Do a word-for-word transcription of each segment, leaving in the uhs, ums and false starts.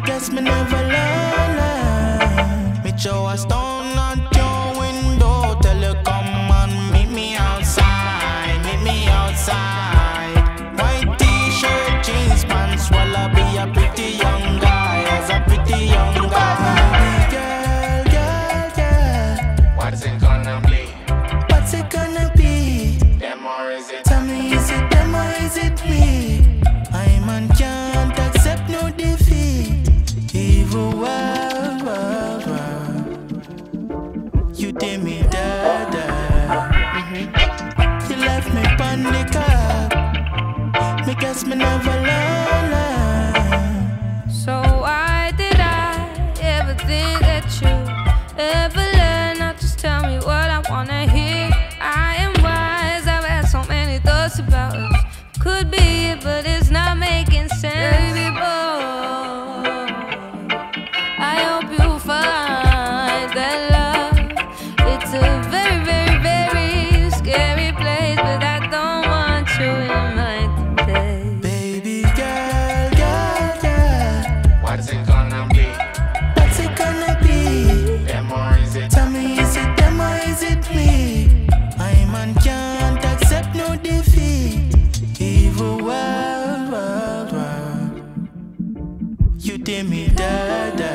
guess me never learn, learn. Me throw a stone at your window, tell you come and meet me outside, meet me outside. White t-shirt, jeans pants, while I be a pretty young guy, as a pretty young guy. Girl, girl, girl, What's it gonna be? what's it gonna be? Them or is it? Tell me, is it them or is it me? I man can't accept no defeat. Evil world, world, world. You did me dirty. Mm-hmm. You left me on the car. Me guess me never learn, learn. So why did I ever think that you ever learn? Not just tell me what I wanna hear. I am wise, I've had so many thoughts about us. Could be it, but it's not making sense. Baby boy, I hope you find that love. It's a very, very, very scary place, but I don't want you in my today. Baby girl, girl, girl. What's it gonna be? What's it gonna be? Them or is it? Tell me, is it them or is it me? I man can't accept no defeat. Evil world, world, world. You did me dirty.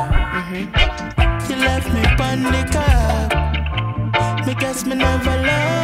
Mm-hmm. You left me on the car. Me guess me never learn.